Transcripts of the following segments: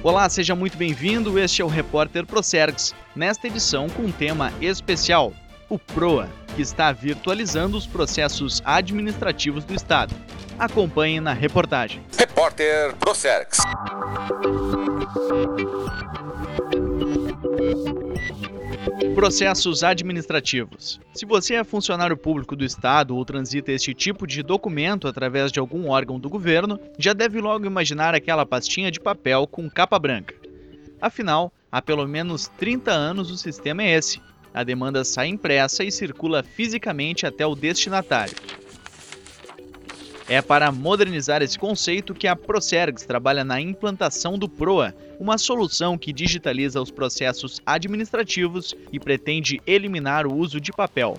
Olá, seja muito bem-vindo, este é o Repórter Procergs, nesta edição com um tema especial, o PROA, que está virtualizando os processos administrativos do Estado. Acompanhe na reportagem. Repórter Procergs. Processos administrativos. Se você é funcionário público do Estado ou transita este tipo de documento através de algum órgão do governo, já deve logo imaginar aquela pastinha de papel com capa branca. Afinal, há pelo menos 30 anos o sistema é esse. A demanda sai impressa e circula fisicamente até o destinatário. É para modernizar esse conceito que a Procergs trabalha na implantação do PROA, uma solução que digitaliza os processos administrativos e pretende eliminar o uso de papel.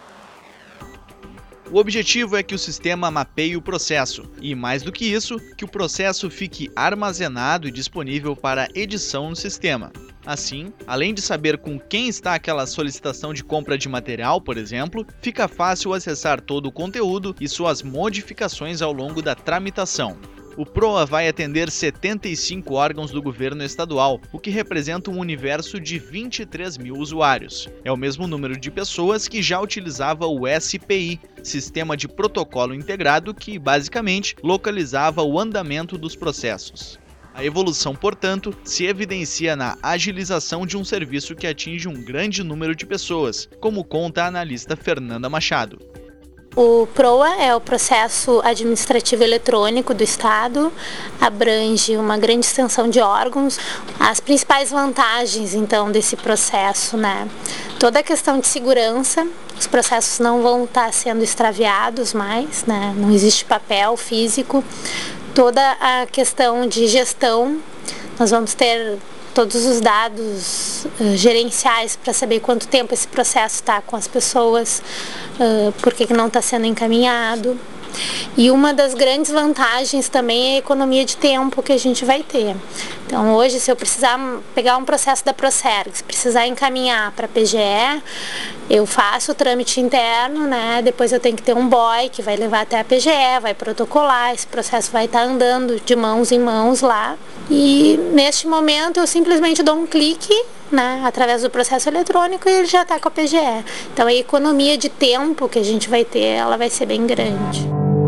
O objetivo é que o sistema mapeie o processo e, mais do que isso, que o processo fique armazenado e disponível para edição no sistema. Assim, além de saber com quem está aquela solicitação de compra de material, por exemplo, fica fácil acessar todo o conteúdo e suas modificações ao longo da tramitação. O PROA vai atender 75 órgãos do governo estadual, o que representa um universo de 23 mil usuários. É o mesmo número de pessoas que já utilizava o SPI, Sistema de Protocolo Integrado, que basicamente localizava o andamento dos processos. A evolução, portanto, se evidencia na agilização de um serviço que atinge um grande número de pessoas, como conta a analista Fernanda Machado. O PROA é o processo administrativo eletrônico do Estado, abrange uma grande extensão de órgãos. As principais vantagens, então, desse processo, toda a questão de segurança, os processos não vão estar sendo extraviados mais, não existe papel físico. Toda a questão de gestão, nós vamos ter todos os dados gerenciais para saber quanto tempo esse processo está com as pessoas, por que não está sendo encaminhado. E uma das grandes vantagens também é a economia de tempo que a gente vai ter. Então hoje, se eu precisar pegar um processo da Procergs, precisar encaminhar para a PGE, eu faço o trâmite interno, depois eu tenho que ter um boy que vai levar até a PGE, vai protocolar, esse processo vai estar andando de mãos em mãos lá. E neste momento eu simplesmente dou um clique, através do processo eletrônico e ele já está com a PGE. Então a economia de tempo que a gente vai ter, ela vai ser bem grande.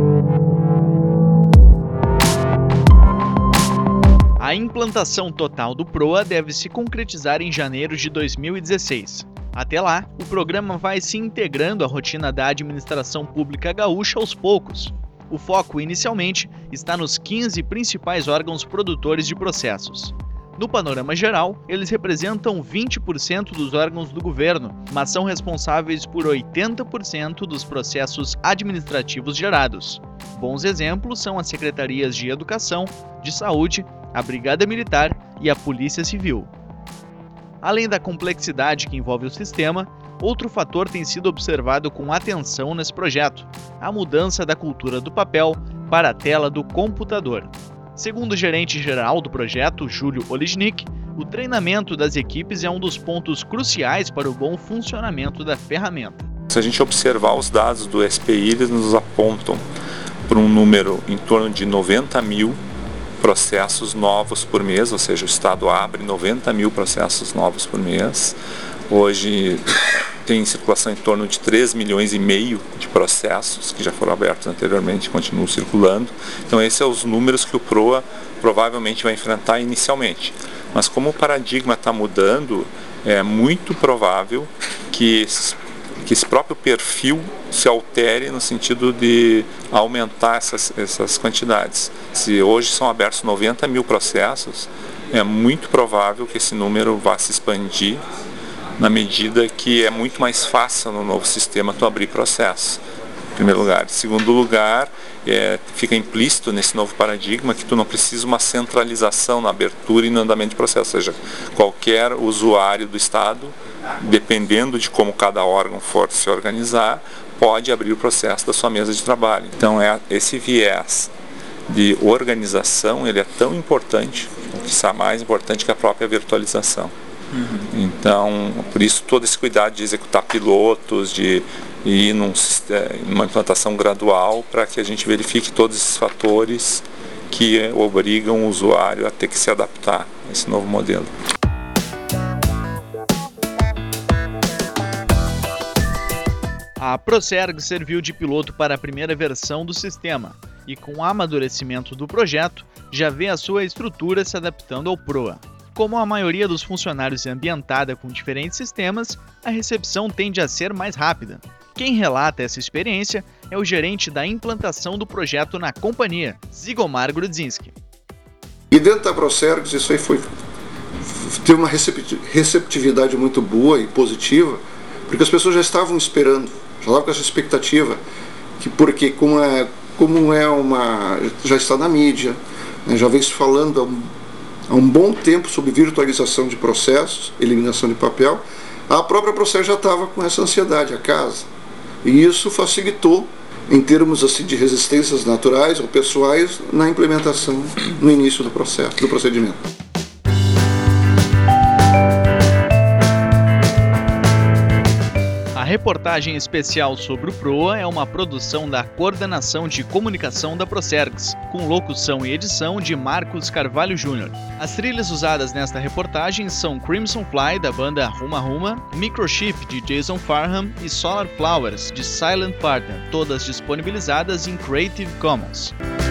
A implantação total do PROA deve se concretizar em janeiro de 2016. Até lá, o programa vai se integrando à rotina da administração pública gaúcha aos poucos. O foco, inicialmente, está nos 15 principais órgãos produtores de processos. No panorama geral, eles representam 20% dos órgãos do governo, mas são responsáveis por 80% dos processos administrativos gerados. Bons exemplos são as secretarias de Educação, de Saúde, a Brigada Militar e a Polícia Civil. Além da complexidade que envolve o sistema, outro fator tem sido observado com atenção nesse projeto: a mudança da cultura do papel para a tela do computador. Segundo o gerente-geral do projeto, Júlio Olijnik, o treinamento das equipes é um dos pontos cruciais para o bom funcionamento da ferramenta. Se a gente observar os dados do SPI, eles nos apontam para um número em torno de 90 mil processos novos por mês, ou seja, o Estado abre 90 mil processos novos por mês. Hoje tem em circulação em torno de 3,5 milhões de processos que já foram abertos anteriormente e continuam circulando. Então esses são os números que o PROA provavelmente vai enfrentar inicialmente. Mas como o paradigma está mudando, é muito provável que esse próprio perfil se altere no sentido de aumentar essas quantidades. Se hoje são abertos 90 mil processos, é muito provável que esse número vá se expandir na medida que é muito mais fácil no novo sistema tu abrir processo, em primeiro lugar. Em segundo lugar, fica implícito nesse novo paradigma que tu não precisa uma centralização na abertura e no andamento de processo, ou seja, qualquer usuário do Estado, dependendo de como cada órgão for se organizar, pode abrir o processo da sua mesa de trabalho. Então esse viés de organização, ele é tão importante, quiçá mais importante que a própria virtualização. Então, por isso todo esse cuidado de executar pilotos, de ir numa implantação gradual para que a gente verifique todos esses fatores que obrigam o usuário a ter que se adaptar a esse novo modelo. A Procerg serviu de piloto para a primeira versão do sistema e, com o amadurecimento do projeto, já vê a sua estrutura se adaptando ao PROA. Como a maioria dos funcionários é ambientada com diferentes sistemas, a recepção tende a ser mais rápida. Quem relata essa experiência é o gerente da implantação do projeto na companhia, Zigomar Grudzinski. E dentro da Procerg, isso aí teve uma receptividade muito boa e positiva, porque as pessoas já estavam esperando, já estavam com essa expectativa, porque já está na mídia, né, já vem se falando há um bom tempo sobre virtualização de processos, eliminação de papel. A própria Procerg já estava com essa ansiedade, a casa. E isso facilitou, em termos assim, de resistências naturais ou pessoais, na implementação no início do processo, do procedimento. A reportagem especial sobre o PROA é uma produção da Coordenação de Comunicação da Procergs, com locução e edição de Marcos Carvalho Jr. As trilhas usadas nesta reportagem são Crimson Fly, da banda Ruma Ruma, Microchip, de Jason Farham e Solar Flowers, de Silent Partner, todas disponibilizadas em Creative Commons.